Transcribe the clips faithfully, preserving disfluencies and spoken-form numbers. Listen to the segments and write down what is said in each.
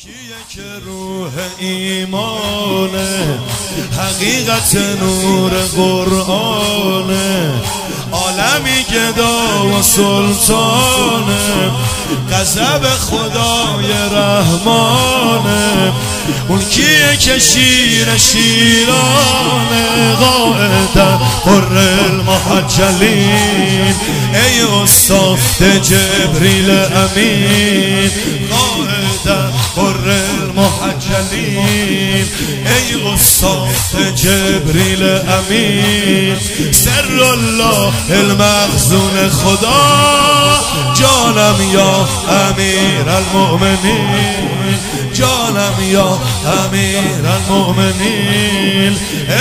کیه که روح ایمانه، حقیقت نور قرآنه، عالمی گدا و سلطانه، غضب خدای رحمانه. اون کیه که شیر شیرانه، قائد پر المحجلین، ای استاد جبریل امین، قائد پر المحجلین، ای استاد جبریل امین. سر الله المخزون خدا، جانم یا امیر المؤمنین، جانم یا امیر المؤمنین.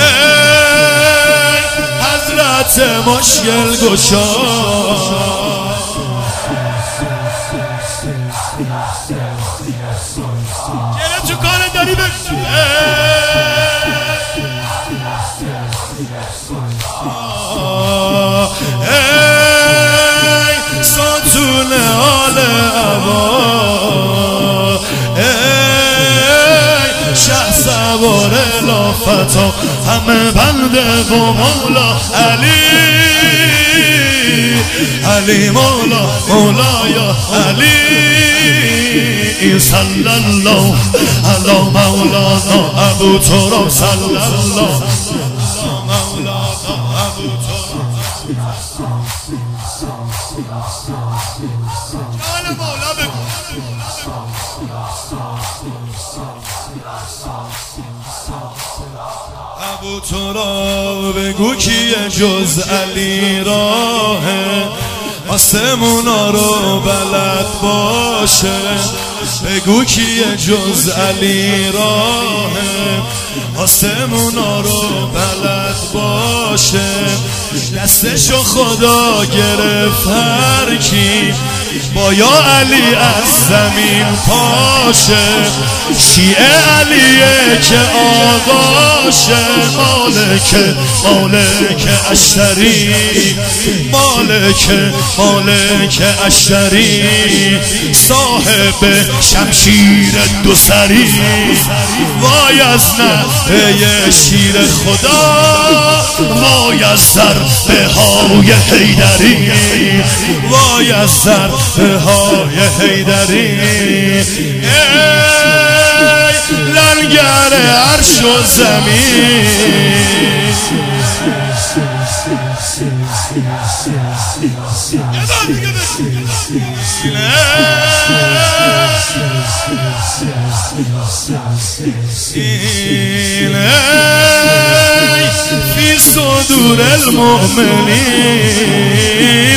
ای حضرت مشکل گشا، گره تو کار داری بگو. ای ساتون آل عبا، ای شه سوار لافتا، همه بنده و مولا علی، علی مولا مولا یا علی. صلی الله علی مولانا ابو تراب، صلی الله علی مولانا ابو تراب. جان مولا بگو. ابو تراب بگو کیه جز علی راهه، آسمونا رو بلد باشه. بگو کیه جز علی راهه، آسمونا رو بلد باشه. دستشو خدا گرفت هر کی، با یا علی از زمین پاشه. شیعه علیه که آقاشه، مالک مالک اشتری، مالک مالک اشتری، صاحب شمشیر دو سری. وای از نفه شیر خدا، وای از ضربه های حیدری، وای از ضربه های حیدری. ای لنگر عرش و زمین، فی صدور المؤمنین،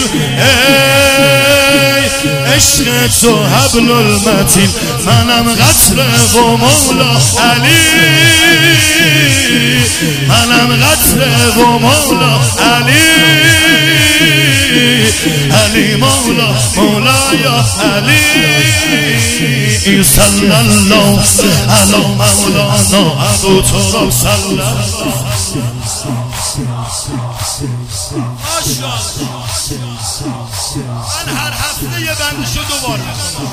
ای عشق تو حبل المتین، منم قطره و مولا علی، منم قطره و مولا علی، علی مولا مولا یا علی. صلی الله علی مولانا ابو تراب، صلی الله. من هر هفته یه بندشو دوبار میکنم،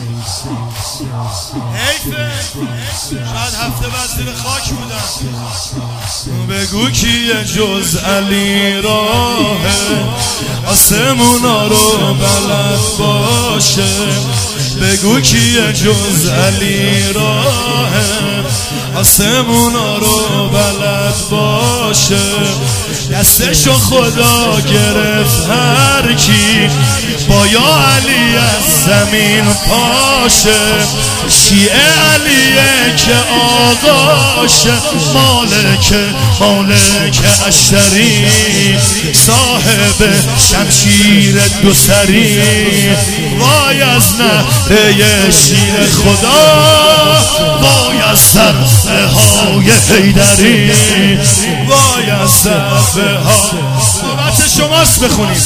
حیفه شاید هفته بعد زیر خاک بودم. بگو کیه جز علی راهه، آسمونا رو بلد باشه. بگو کیه جز علی راهه، آسمونا رو بلد باشه. دستشو خدا گرفت هر کی، با یا علی از زمین پاشه. شیعه علیه که آقاشه، مالک مالک اشتری، صاحب شمشیر دو سری. وای از نهره شیر خدا، وای از ضربه های حیدری، وای از ضربه ها. نوبت شماست بخونید.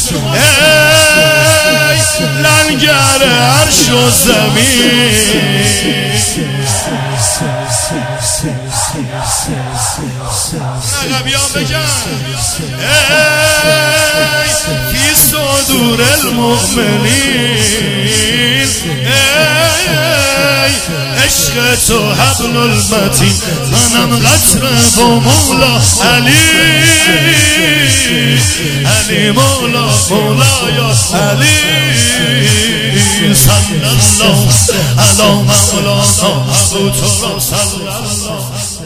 ای لنگر عرش و زمین، نقبیان بگن. ای فی صدور المؤمنین، ای عشق تو حبل المتین منم قطره و مولا علی علی مولا مولا یا علی صلی الله علی مولانا ابو تراب صلی الله